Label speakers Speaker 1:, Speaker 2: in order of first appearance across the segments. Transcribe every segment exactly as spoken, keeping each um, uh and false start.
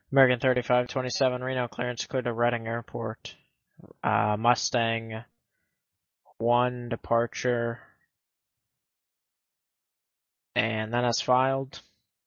Speaker 1: American thirty-five twenty-seven, Reno clearance cleared to Reading Airport. Uh, Mustang one departure. And then as filed,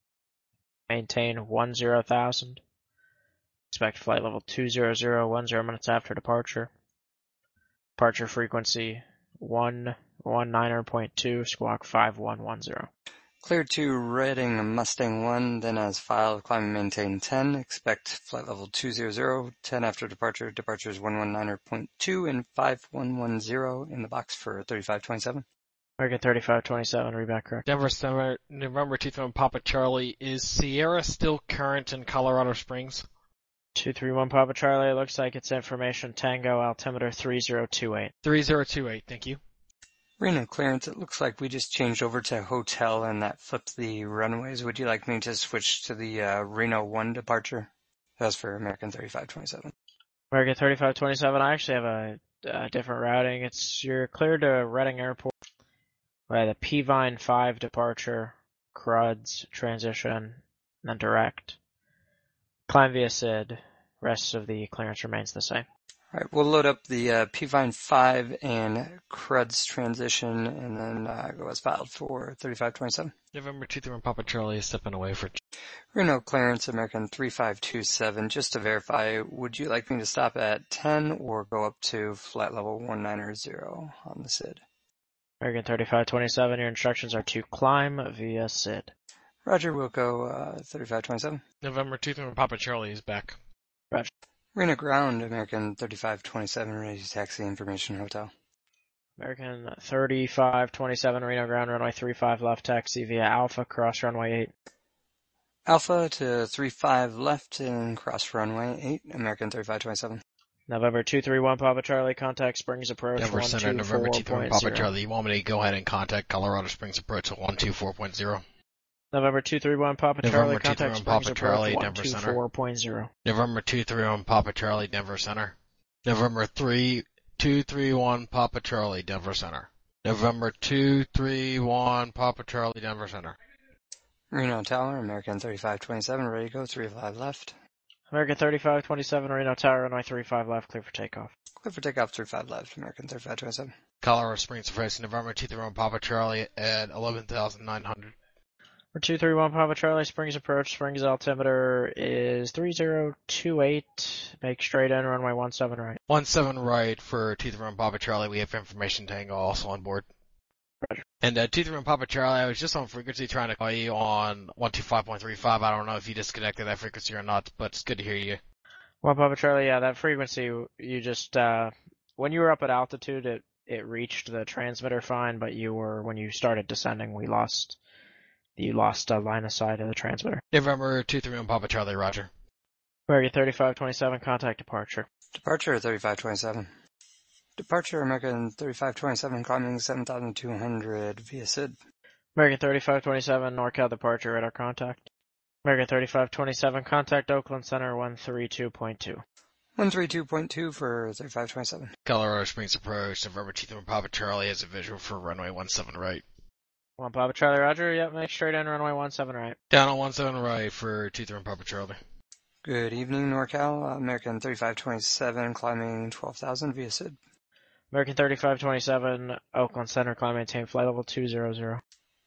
Speaker 1: maintain one zero thousand. Expect flight level two zero zero one zero minutes after departure. Departure frequency one one niner point two, squawk five one one zero.
Speaker 2: Cleared to Reading Mustang one, then as filed, climb and maintain ten. Expect flight level two zero zero, ten after departure. Departures one one niner point two and five one one zero in the box for thirty-five twenty-seven.
Speaker 1: American thirty-five twenty-seven, read correct.
Speaker 3: Denver, November, November two three one Papa Charlie. Is Sierra still current in Colorado Springs?
Speaker 1: two three one Papa Charlie, it looks like it's information Tango, altimeter three zero two eight.
Speaker 3: three zero two eight, thank you.
Speaker 2: Reno clearance, it looks like we just changed over to hotel and that flipped the runways. Would you like me to switch to the uh, Reno one departure? That's for American thirty-five twenty-seven.
Speaker 1: American thirty-five twenty-seven, I actually have a, a different routing. It's you're cleared to Reading Airport by the Peavine five departure, C R U D S, transition, and then direct. Climb via S I D. Rest of the clearance remains the same.
Speaker 2: All right, we'll load up the uh, Peavine five and C R U D S transition and then uh, go as filed for thirty-five twenty-seven.
Speaker 3: November two three one Papa Charlie is stepping away for...
Speaker 2: Reno clearance, American thirty-five twenty-seven. Just to verify, would you like me to stop at ten or go up to flight level one niner zero on the S I D?
Speaker 1: American thirty-five twenty-seven, your instructions are to climb via S I D.
Speaker 2: Roger, we'll go uh, thirty-five twenty-seven.
Speaker 3: November two three one Papa Charlie is back.
Speaker 1: Roger.
Speaker 2: Reno ground, American thirty-five twenty-seven, ready to taxi information hotel.
Speaker 1: American thirty-five twenty-seven, Reno ground, runway three five left, taxi via Alpha, cross runway eight.
Speaker 2: Alpha to three five left and cross runway eight, American thirty-five twenty-seven.
Speaker 1: November two three one Papa Charlie, contact Springs approach
Speaker 3: Denver
Speaker 1: one
Speaker 3: Center,
Speaker 1: two
Speaker 3: November
Speaker 1: four
Speaker 3: two three one
Speaker 1: point
Speaker 3: Papa
Speaker 1: zero.
Speaker 3: Charlie. You want me to go ahead and contact Colorado Springs approach at one two four point zero?
Speaker 1: November two three one Papa
Speaker 3: November
Speaker 1: Charlie, contact Springs
Speaker 3: Papa Charlie,
Speaker 1: approach
Speaker 3: Denver
Speaker 1: one two
Speaker 3: Center.
Speaker 1: four point zero.
Speaker 3: November two three one Papa Charlie, Denver Center. November three two three one Papa Charlie, Denver Center. November two three one Papa Charlie, Denver Center.
Speaker 2: Reno Tower, American thirty-five twenty-seven, ready to go, three five left.
Speaker 1: American thirty-five twenty-seven, Reno Tower, runway three five left, clear for takeoff.
Speaker 2: Clear for takeoff, three five left, American thirty-five twenty-seven.
Speaker 3: Colorado Springs approach, November two three one Papa Charlie at eleven thousand nine hundred.
Speaker 1: For two three one Papa Charlie, Springs approach, Springs altimeter is three zero two eight, make straight in, runway one seven right.
Speaker 3: one seven right for two three one Papa Charlie, we have information Tango also on board.
Speaker 1: Roger.
Speaker 3: And uh, two three one Papa Charlie, I was just on frequency trying to call you on one two five point three five, I don't know if you disconnected that frequency or not, but it's good to hear you.
Speaker 1: Well, Papa Charlie, yeah, that frequency, you just, uh, when you were up at altitude, it, it reached the transmitter fine, but you were, when you started descending, we lost... You lost a line of sight of the transmitter.
Speaker 3: November two three one Papa Charlie, roger.
Speaker 1: American thirty-five twenty-seven, contact departure.
Speaker 2: Departure, thirty-five twenty-seven. Departure, American thirty-five twenty-seven, climbing seven thousand two hundred via S I D.
Speaker 1: American thirty-five twenty-seven, NorCal departure, radar contact. American thirty-five twenty-seven, contact Oakland Center one three two point two.
Speaker 2: one three two point two for thirty-five twenty-seven.
Speaker 3: Colorado Springs approach, November two three one Papa Charlie has a visual for runway one seven right.
Speaker 1: One Papa Charlie, roger, yep, make straight in, runway one seven right.
Speaker 3: Down on one seven right for two three one Papa Charlie.
Speaker 2: Good evening, NorCal. American thirty-five twenty-seven, climbing twelve thousand via S I D.
Speaker 1: American thirty-five twenty-seven, Oakland Center, climb maintain flight level two zero zero.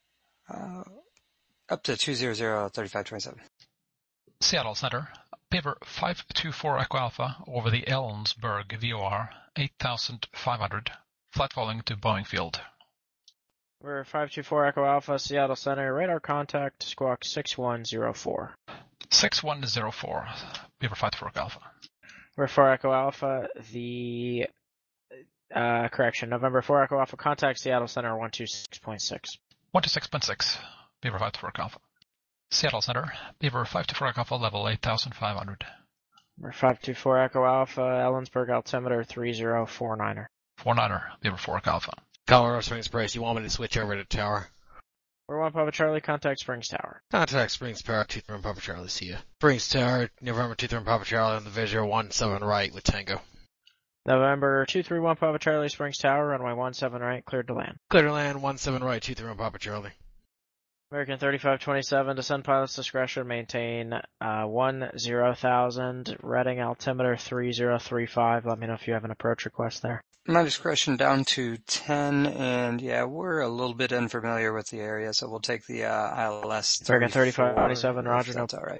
Speaker 2: Uh, up to two zero zero, thirty-five twenty-seven.
Speaker 4: Seattle Center, paper five two four Echo Alpha over the Ellensburg V O R, eight thousand five hundred, flight following to Boeing Field.
Speaker 1: We're five two four Echo Alpha, Seattle Center, radar contact, squawk six one zero four.
Speaker 4: six one zero four, paper five two four Echo Alpha.
Speaker 1: We're four Echo Alpha, the, uh, correction, November four Echo Alpha, contact Seattle Center one two six point six.
Speaker 4: one two six point six, paper five two four Echo Alpha. Seattle Center, paper five two four Echo Alpha, level eight thousand five hundred.
Speaker 1: We're five two four Echo Alpha, Ellensburg altimeter three zero four niner.
Speaker 4: four niner, paper four Echo Alpha.
Speaker 3: Colorado Springs Price, you want me to switch over to Tower?
Speaker 1: We're one Papa Charlie, contact Springs Tower.
Speaker 3: Contact Springs Tower, two three one Papa Charlie, see ya. Springs Tower, November two three one Papa Charlie on the visual one seven right with Tango.
Speaker 1: November two three one Papa Charlie, Springs Tower, runway one seven right, cleared to land.
Speaker 3: Clear to land, one seven right, two three one Papa Charlie.
Speaker 1: American thirty-five twenty-seven, descend pilot's discretion, maintain uh, one zero thousand, Reading altimeter three zero three five. Let me know if you have an approach request there.
Speaker 2: My discretion down to ten, and yeah, we're a little bit unfamiliar with the area, so we'll take the uh, I L S
Speaker 1: American
Speaker 2: thirty-four,
Speaker 1: thirty-five twenty-seven, roger,
Speaker 2: if
Speaker 1: no.
Speaker 2: that's alright.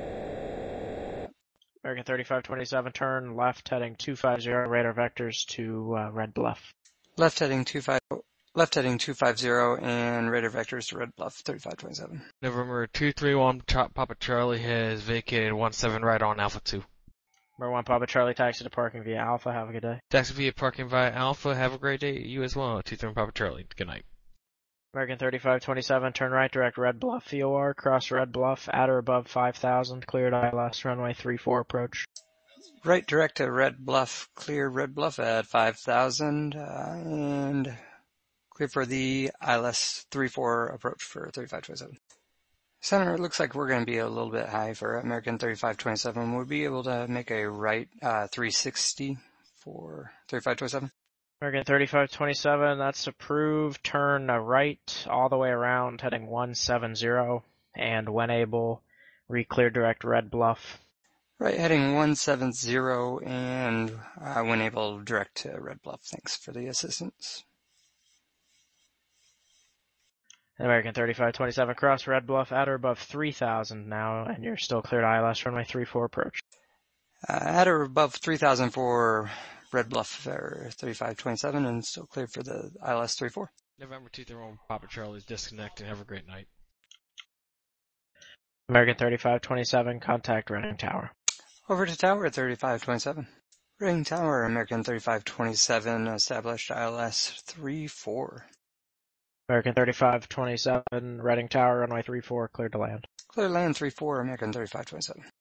Speaker 1: American thirty-five twenty-seven, turn left heading two five zero, radar vectors to uh, Red Bluff.
Speaker 2: Left heading two five, left heading two five zero, and radar vectors to Red Bluff thirty-five twenty-seven.
Speaker 3: November two three one, Papa Charlie has vacated one seven right on Alpha two.
Speaker 1: Number one, Papa Charlie, taxi to parking via Alpha. Have a good day.
Speaker 3: Taxi via parking via Alpha. Have a great day. You as well. two three one, Papa Charlie. Good night.
Speaker 1: American thirty-five twenty-seven, turn right, direct Red Bluff V O R, cross Red Bluff, at or above five thousand, cleared I L S, runway three four approach.
Speaker 2: Right direct to Red Bluff, clear Red Bluff at five thousand, uh, and clear for the I L S three four approach for thirty-five twenty-seven. Center, it looks like we're going to be a little bit high for American thirty-five twenty-seven. We'll be able to make a right uh, three sixty for thirty-five twenty-seven.
Speaker 1: American thirty-five twenty-seven, that's approved. Turn uh, right all the way around, heading one seven zero, and when able, re-clear direct Red Bluff.
Speaker 2: Right, heading one seven zero, and uh, when able, direct to Red Bluff. Thanks for the assistance.
Speaker 1: American thirty-five twenty-seven, cross Red Bluff, at or above three thousand now, and you're still cleared I L S, runway three four approach.
Speaker 2: Uh, at or above three thousand for Red Bluff for thirty-five twenty-seven, and still cleared for the I L S three four.
Speaker 3: November two three one, Papa Charlie's disconnect, and have a great night.
Speaker 1: American thirty-five twenty-seven, contact Reading Tower.
Speaker 2: Over to Tower thirty-five twenty-seven. Reading Tower, American thirty-five twenty-seven, established I L S three four.
Speaker 1: American thirty-five twenty-seven, Reading Tower, runway three four, cleared to land.
Speaker 2: Clear land three four, American thirty-five twenty-seven.